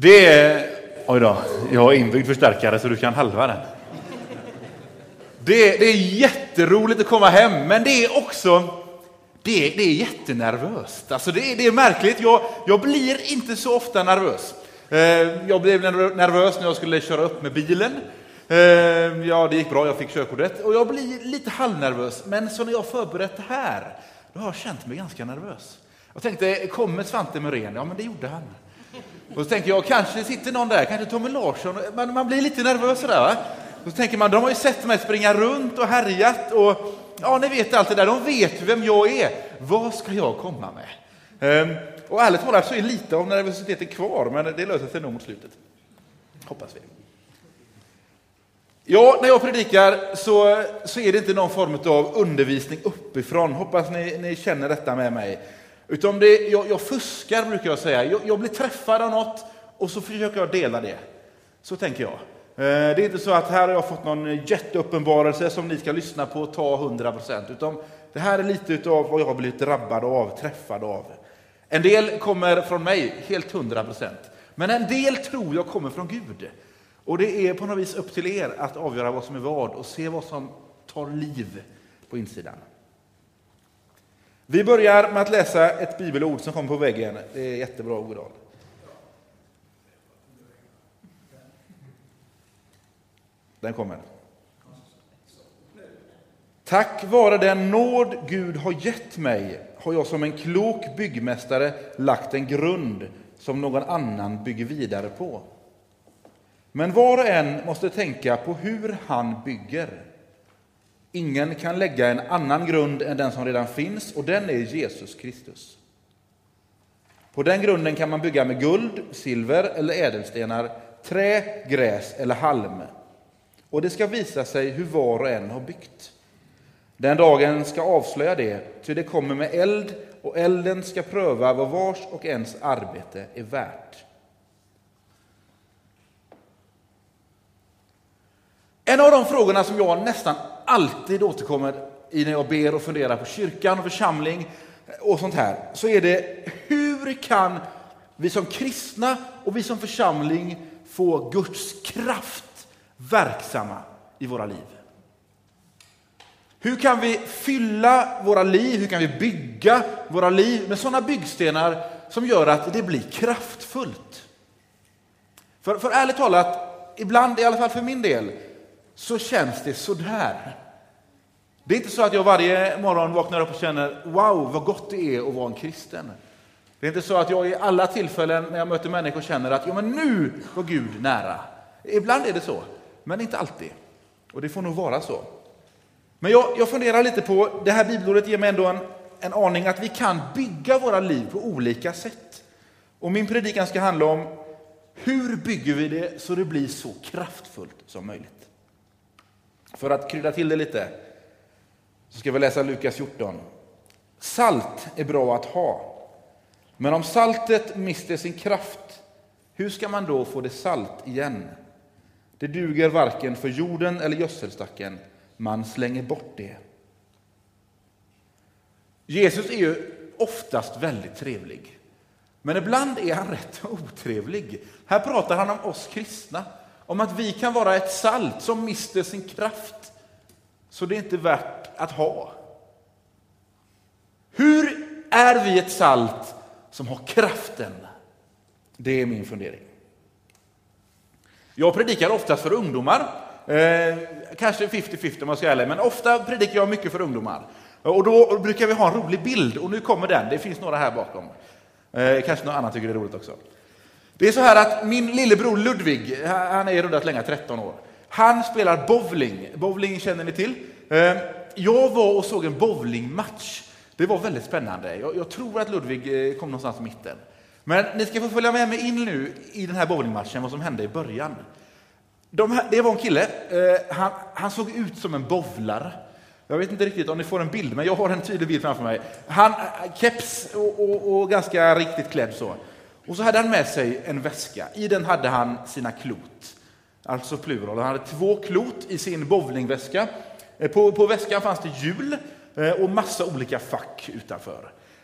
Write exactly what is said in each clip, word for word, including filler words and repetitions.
Det är... Oj då, jag har inbyggd förstärkare så du kan halva den. Det, det är jätteroligt att komma hem, men det är också... Det är, det är jättenervöst. Alltså det, är, det är märkligt. Jag, jag blir inte så ofta nervös. Eh, jag blev nervös när jag skulle köra upp med bilen. Eh, ja, det gick bra. Jag fick körkortet. Och jag blir lite halvnervös. Men så när jag förberett det här, då har jag känt mig ganska nervös. Jag tänkte, kommer Svante Myrén? Ja, men det gjorde han. Och så tänker jag, kanske sitter någon där, kanske Tommy Larsson. Man, man blir lite nervös där, va? Och så tänker man, de har ju sett mig springa runt och härjat. Och ja, ni vet allt det där. De vet vem jag är. Vad ska jag komma med? Ehm, och ärligt talat så är lite av nervositeten kvar. Men det löser sig nog mot slutet. Hoppas vi. Ja, när jag predikar så, så är det inte någon form av undervisning uppifrån. Hoppas ni, ni känner detta med mig. Utan det, jag, jag fuskar brukar jag säga. Jag, jag blir träffad av något och så försöker jag dela det. Så tänker jag. Det är inte så att här har jag fått någon jätteuppenbarelse som ni ska lyssna på och ta hundra procent. Utan det här är lite av vad jag har blivit drabbad av, träffad av. En del kommer från mig, helt hundra procent. Men en del tror jag kommer från Gud. Och det är på något vis upp till er att avgöra vad som är vad och se vad som tar liv på insidan. Vi börjar med att läsa ett bibelord som kommer på väggen. Det är jättebra ord idag. Den kommer. Tack vare den nåd Gud har gett mig har jag som en klok byggmästare lagt en grund som någon annan bygger vidare på. Men var och en måste tänka på hur han bygger. Ingen kan lägga en annan grund än den som redan finns, och den är Jesus Kristus. På den grunden kan man bygga med guld, silver eller ädelstenar, trä, gräs eller halm. Och det ska visa sig hur var och en har byggt. Den dagen ska avslöja det, ty det kommer med eld, och elden ska pröva vad vars och ens arbete är värt. En av de frågorna som jag nästan alltid återkommer i när jag ber och funderar på kyrkan och församling och sånt här, så är det: hur kan vi som kristna och vi som församling få Guds kraft verksamma i våra liv? Hur kan vi fylla våra liv, hur kan vi bygga våra liv med sådana byggstenar som gör att det blir kraftfullt? För, för ärligt talat, ibland, i alla fall för min del, så känns det sådär. Det är inte så att jag varje morgon vaknar upp och känner: wow, vad gott det är att vara en kristen. Det är inte så att jag i alla tillfällen när jag möter människor känner att ja, men nu var Gud nära. Ibland är det så, men inte alltid. Och det får nog vara så. Men jag, jag funderar lite på, det här bibelordet ger mig ändå en, en aning att vi kan bygga våra liv på olika sätt. Och min predikan ska handla om: hur bygger vi det så det blir så kraftfullt som möjligt? För att krydda till det lite så ska vi läsa Lukas fjorton. Salt är bra att ha, men om saltet mister sin kraft, hur ska man då få det salt igen? Det duger varken för jorden eller gödselstacken. Man slänger bort det. Jesus är ju oftast väldigt trevlig. Men ibland är han rätt otrevlig. Här pratar han om oss kristna. Om att vi kan vara ett salt som mister sin kraft. Så det är inte värt att ha. Hur är vi ett salt som har kraften? Det är min fundering. Jag predikar oftast för ungdomar. Eh, kanske femtio femtio om jag ska ärlig, men ofta predikar jag mycket för ungdomar. Och då brukar vi ha en rolig bild, och nu kommer den. Det finns några här bakom. Eh, kanske någon annan tycker det är roligt också. Det är så här att min lillebror Ludvig, han är rundat länge, tretton år. Han spelar bowling. Bowling känner ni till. Eh, jag var och såg en bowlingmatch. Det var väldigt spännande. Jag, jag tror att Ludvig kom någonstans i mitten. Men ni ska få följa med mig in nu i den här bowlingmatchen, vad som hände i början. De här, det var en kille, eh, han, han såg ut som en bowlare. Jag vet inte riktigt om ni får en bild, men jag har en tydlig bild framför mig. Han keps och, och, och ganska riktigt klädd så. Och så hade han med sig en väska. I den hade han sina klot. Alltså plural. Han hade två klot i sin bowlingväska. På, på väskan fanns det hjul och massa olika fack utanför.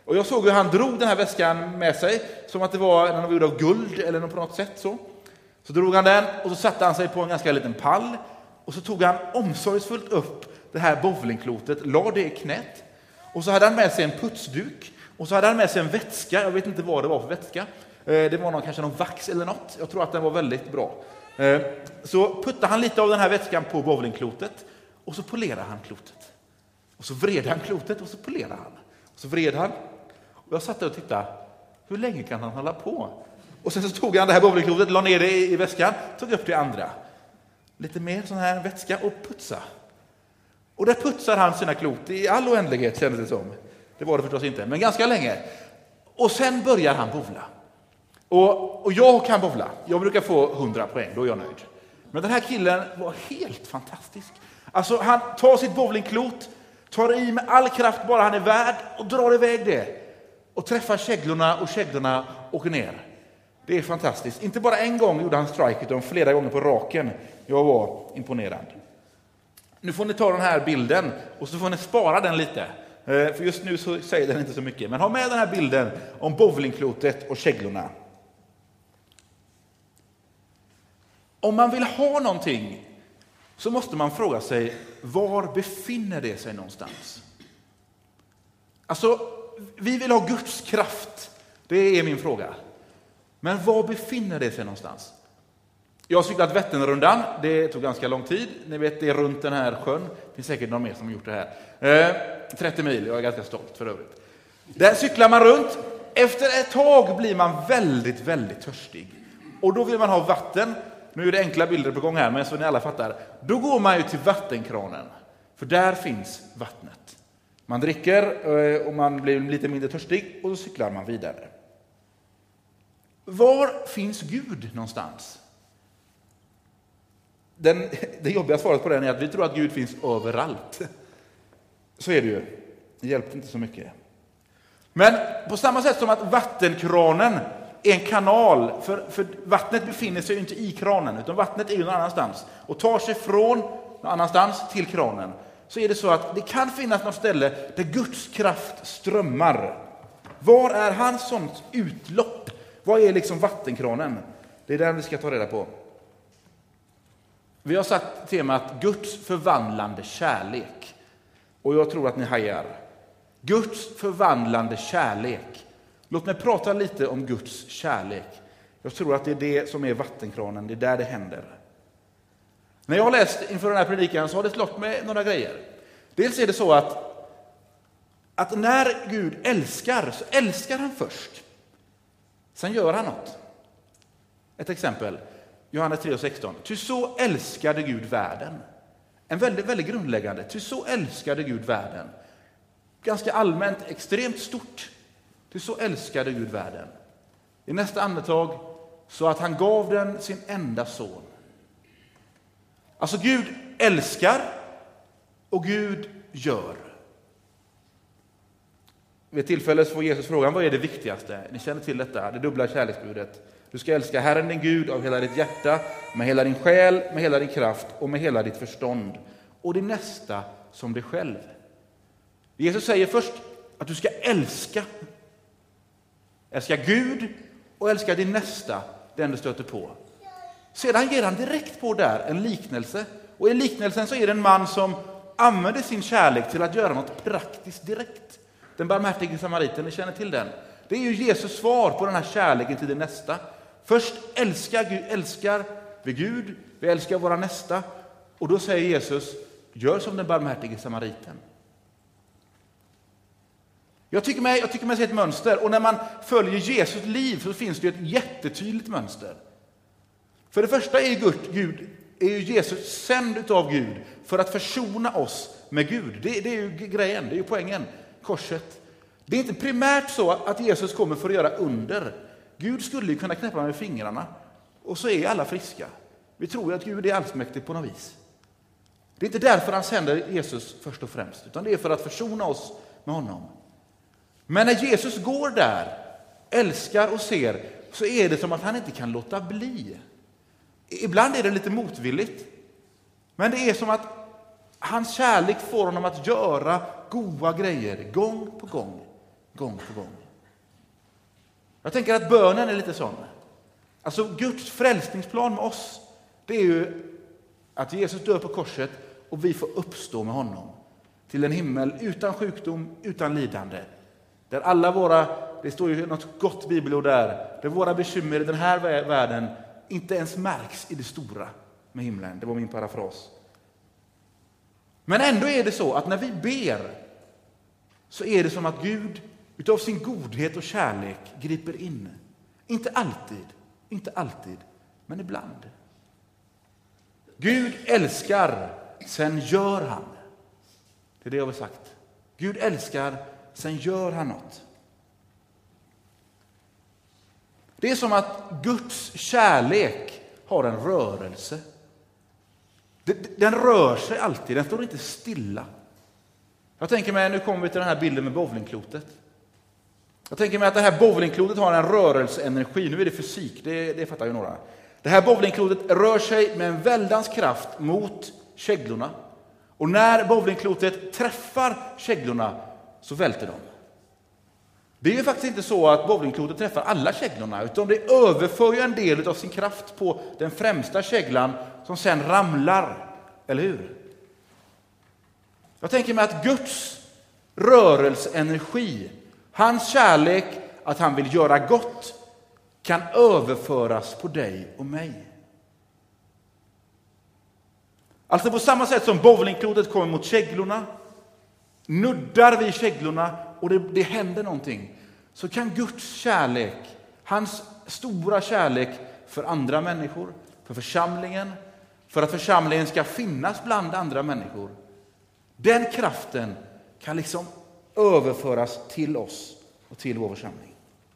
Och jag såg hur han drog den här väskan med sig, som att det var en gjord av guld eller på något sätt så. Så drog han den och så satte han sig på en ganska liten pall. Och så tog han omsorgsfullt upp det här bowlingklotet, la det i knät. Och så hade han med sig en putsduk. Och så hade han med sig en vätska, jag vet inte vad det var för vätska. Det var någon, kanske någon vax eller något. Jag tror att den var väldigt bra. Så puttade han lite av den här vätskan på bowlingklotet. Och så polerade han klotet. Och så vred han klotet och så polerade han. Och så vred han. Och jag satt där och tittade. Hur länge kan han hålla på? Och sen så tog han det här bowlingklotet, la ner det i, i väskan. Tog upp det andra. Lite mer sån här vätska och putsa. Och där putsar han sina klot i all oändlighet, kändes det som. Det var det förstås inte, men ganska länge. Och sen börjar han bowla. Och, och jag kan bowla. Jag brukar få hundra poäng, då är jag nöjd. Men den här killen var helt fantastisk. Alltså han tar sitt bowlingklot, tar i med all kraft bara han är värd och drar iväg det. Och träffar käglorna och käglorna åker ner. Det är fantastiskt. Inte bara en gång gjorde han strike utan flera gånger på raken. Jag var imponerad. Nu får ni ta den här bilden och så får ni spara den lite. För just nu så säger den inte så mycket. Men ha med den här bilden om bowlingklotet och käglorna. Om man vill ha någonting så måste man fråga sig, var befinner det sig någonstans? Alltså, vi vill ha Guds kraft. Det är min fråga. Men var befinner det sig någonstans? Jag har cyklat Vätternrundan. Det tog ganska lång tid. Ni vet, det är runt den här sjön. Det finns säkert någon mer som har gjort det här. Eh, trettio mil, jag är ganska stolt för övrigt. Där cyklar man runt. Efter ett tag blir man väldigt, väldigt törstig. Och då vill man ha vatten. Nu är det enkla bilder på gång här, men så ni alla fattar. Då går man ju till vattenkranen. För där finns vattnet. Man dricker och man blir lite mindre törstig och så cyklar man vidare. Var finns Gud någonstans? Den, det jobbiga svaret på den är att vi tror att Gud finns överallt. Så är det ju. Det hjälper inte så mycket. Men på samma sätt som att vattenkranen är en kanal, för, för vattnet befinner sig ju inte i kranen, utan vattnet är ju någon annanstans och tar sig från någon annanstans till kranen, så är det så att det kan finnas något ställe där Guds kraft strömmar. Var är hans sånt utlopp? Vad är liksom vattenkranen? Det är den vi ska ta reda på. Vi har satt temat Guds förvandlande kärlek. Och jag tror att ni hajar. Guds förvandlande kärlek. Låt mig prata lite om Guds kärlek. Jag tror att det är det som är vattenkranen. Det är där det händer. När jag har läst inför den här predikan så har det slått med några grejer. Dels är det så att, att när Gud älskar så älskar han först. Sen gör han något. Ett exempel. Johannes tre och sexton. Ty så älskade Gud världen. En väldigt, väldigt grundläggande. Ty så älskade Gud världen. Ganska allmänt, extremt stort. Ty så älskade Gud världen. I nästa andetag så att han gav den sin enda son. Alltså Gud älskar och Gud gör. Vid ett tillfälle så får Jesus frågan, vad är det viktigaste? Ni känner till detta, det dubbla kärleksbudet. Du ska älska Herren din Gud av hela ditt hjärta, med hela din själ, med hela din kraft och med hela ditt förstånd. Och din nästa som dig själv. Jesus säger först att du ska älska. Älska Gud och älska din nästa, den du stöter på. Sedan ger han direkt på där en liknelse. Och i liknelsen så är det en man som använder sin kärlek till att göra något praktiskt direkt. Den barmhärtige samariten, ni känner till den. Det är ju Jesus svar på den här kärleken till din nästa. Först älskar, Gud, älskar vi Gud, vi älskar våra nästa. Och då säger Jesus, gör som den barmhärtige samariten. Jag tycker mig, jag tycker mig se ett mönster. Och när man följer Jesus liv så finns det ett jättetydligt mönster. För det första är Gud, Gud är ju Jesus sänd av Gud för att försona oss med Gud. Det, det är ju grejen, det är ju poängen, korset. Det är inte primärt så att Jesus kommer för att göra under. Gud skulle ju kunna knäppa med fingrarna och så är alla friska. Vi tror ju att Gud är allsmäktig på något vis. Det är inte därför han sänder Jesus först och främst, utan det är för att försona oss med honom. Men när Jesus går där, älskar och ser, så är det som att han inte kan låta bli. Ibland är det lite motvilligt. Men det är som att hans kärlek får honom att göra goda grejer gång på gång. gång på gång. Jag tänker att bönen är lite sån. Alltså Guds frälsningsplan med oss, det är ju att Jesus dör på korset och vi får uppstå med honom till en himmel utan sjukdom, utan lidande. Där alla våra, det står ju något gott bibelord där, där våra bekymmer i den här världen inte ens märks i det stora med himlen. Det var min parafras. Men ändå är det så att när vi ber så är det som att Gud utav sin godhet och kärlek griper in. Inte alltid, inte alltid, men ibland. Gud älskar, sen gör han. Det är det jag har sagt. Gud älskar, sen gör han något. Det är som att Guds kärlek har en rörelse. Den rör sig alltid, den står inte stilla. Jag tänker mig, nu kommer vi till den här bilden med bowlingklotet. Jag tänker mig att det här bowlingklotet har en rörelseenergi. Nu är det fysik, det, det fattar ju några. Det här bowlingklotet rör sig med en väldans kraft mot käglorna. Och när bowlingklotet träffar käglorna så välter de. Det är ju faktiskt inte så att bowlingklotet träffar alla käglorna, utan det överför ju en del av sin kraft på den främsta käglan som sen ramlar, eller hur? Jag tänker mig att Guds rörelseenergi, hans kärlek, att han vill göra gott, kan överföras på dig och mig. Alltså på samma sätt som bowlingklotet kommer mot käglorna, nuddar vi käglorna och det, det händer någonting, så kan Guds kärlek, hans stora kärlek för andra människor, för församlingen, för att församlingen ska finnas bland andra människor, den kraften kan liksom överföras till oss och till vår församling.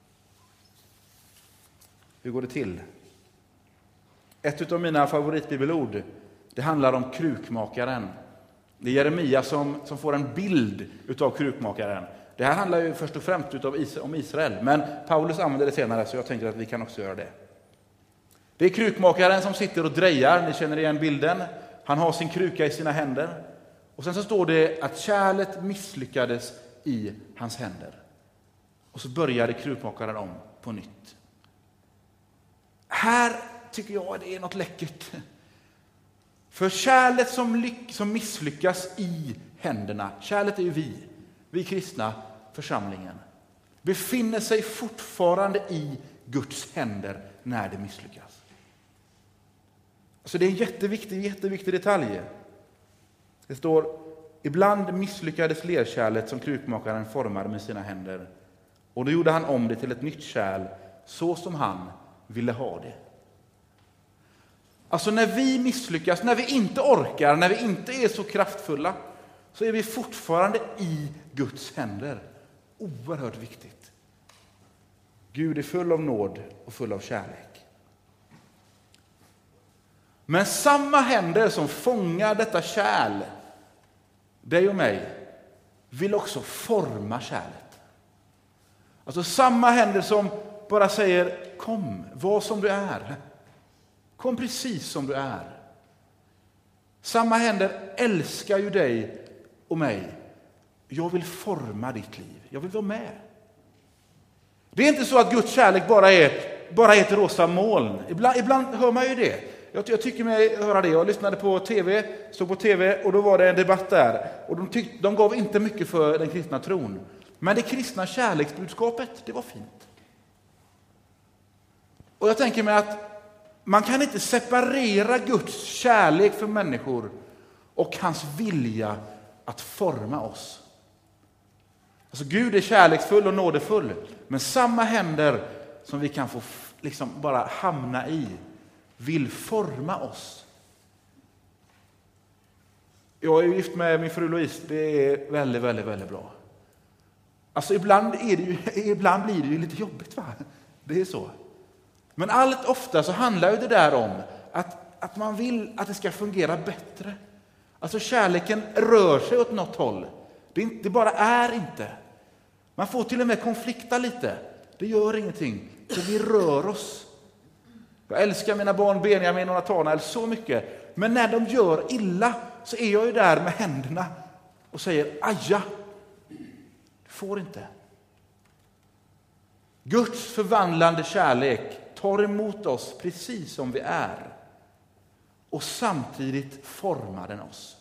Hur går det till? Ett av mina favoritbibelord, det handlar om krukmakaren. Det är Jeremia som, som får en bild utav krukmakaren. Det här handlar ju först och främst utav Is- om Israel, men Paulus använder det senare, så jag tänker att vi kan också göra det. Det är krukmakaren som sitter och drejar, ni känner igen bilden. Han har sin kruka i sina händer. Och sen så står det att kärlet misslyckades i hans händer. Och så började krukmakaren om på nytt. Här tycker jag det är något läckert. För kärlet som, lyck, som misslyckas i händerna, kärlet är ju vi, vi kristna, församlingen, befinner sig fortfarande i Guds händer när det misslyckas. Så det är en jätteviktig, jätteviktig detalj. Det står, ibland misslyckades lerkärlet som krukmakaren formade med sina händer. Och då gjorde han om det till ett nytt kärl, så som han ville ha det. Alltså när vi misslyckas, när vi inte orkar, när vi inte är så kraftfulla, så är vi fortfarande i Guds händer. Oerhört viktigt. Gud är full av nåd och full av kärlek. Men samma händer som fångar detta kärl, dig och mig, vill också forma kärlet. Alltså samma händer som bara säger, kom, var som du är. Kom precis som du är. Samma händer älskar ju dig och mig. Jag vill forma ditt liv. Jag vill vara med. Det är inte så att Guds kärlek bara är, bara är ett rosa moln. Ibland, ibland hör man ju det. Jag, jag tycker mig höra det. Jag lyssnade på tv, stod på tv och då var det en debatt där. Och de, tyck, de gav inte mycket för den kristna tron. Men det kristna kärleksbudskapet, det var fint. Och jag tänker mig att man kan inte separera Guds kärlek för människor och hans vilja att forma oss. Alltså Gud är kärleksfull och nådefull, men samma händer som vi kan få liksom bara hamna i vill forma oss. Jag är gift med min fru Louise, det är väldigt, väldigt, väldigt bra. Alltså ibland, är det ju, ibland blir det ju lite jobbigt, va? Det är så. Men allt ofta så handlar ju det där om att, att man vill att det ska fungera bättre. Alltså kärleken rör sig åt något håll. Det, inte, det bara är inte. Man får till och med konflikta lite. Det gör ingenting. Så vi rör oss. Jag älskar mina barn Benjamin och Nathanael så mycket. Men när de gör illa så är jag ju där med händerna och säger, aja, du får inte. Guds förvandlande kärlek tar emot oss precis som vi är och samtidigt formar den oss.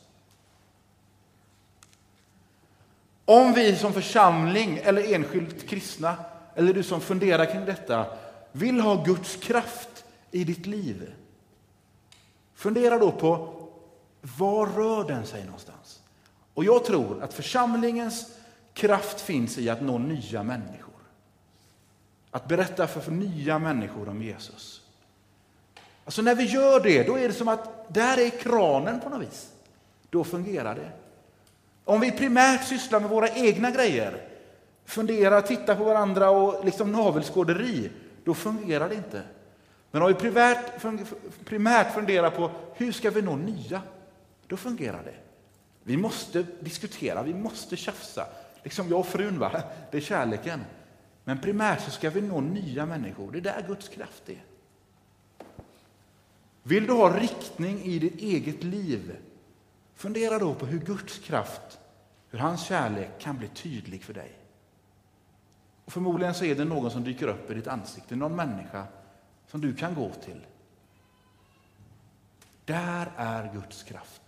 Om vi som församling eller enskilt kristna, eller du som funderar kring detta, vill ha Guds kraft i ditt liv, fundera då på var rör den sig någonstans. Och jag tror att församlingens kraft finns i att nå nya människor. Att berätta för, för nya människor om Jesus. Alltså när vi gör det, då är det som att där är kranen på något vis. Då fungerar det. Om vi primärt sysslar med våra egna grejer, funderar, tittar på varandra och liksom navelskåderi, då fungerar det inte. Men om vi primärt, primärt funderar på hur ska vi nå nya, då fungerar det. Vi måste diskutera, vi måste tjafsa. Liksom jag och frun, va? Det är kärleken. Men primärt så ska vi nå nya människor. Det är där Guds kraft är. Vill du ha riktning i ditt eget liv? Fundera då på hur Guds kraft, hur hans kärlek kan bli tydlig för dig. Och förmodligen så är det någon som dyker upp i ditt ansikte. Någon människa som du kan gå till. Där är Guds kraft.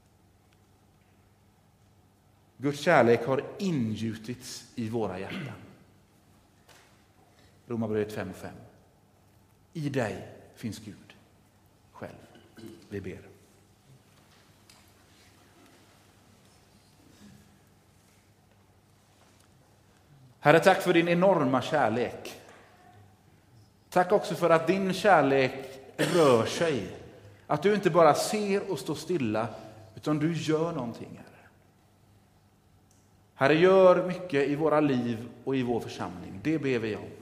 Guds kärlek har ingjutits i våra hjärtan. Romarbrevet fem och fem. I dig finns Gud själv. Vi ber. Herre, tack för din enorma kärlek. Tack också för att din kärlek rör sig. Att du inte bara ser och står stilla, utan du gör någonting, Herre. Herre, gör mycket i våra liv och i vår församling. Det ber vi om.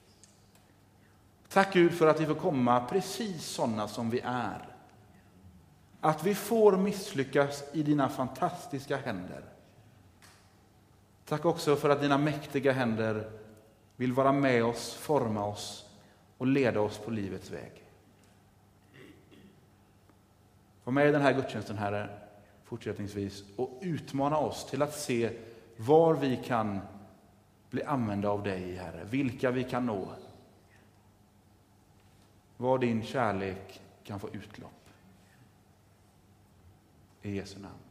Tack Gud för att vi får komma precis sådana som vi är. Att vi får misslyckas i dina fantastiska händer. Tack också för att dina mäktiga händer vill vara med oss, forma oss och leda oss på livets väg. Var med i den här gudstjänsten, Herre, fortsättningsvis, och utmana oss till att se var vi kan bli använda av dig, Herre. Vilka vi kan nå. Var din kärlek kan få utlopp. I Jesu namn.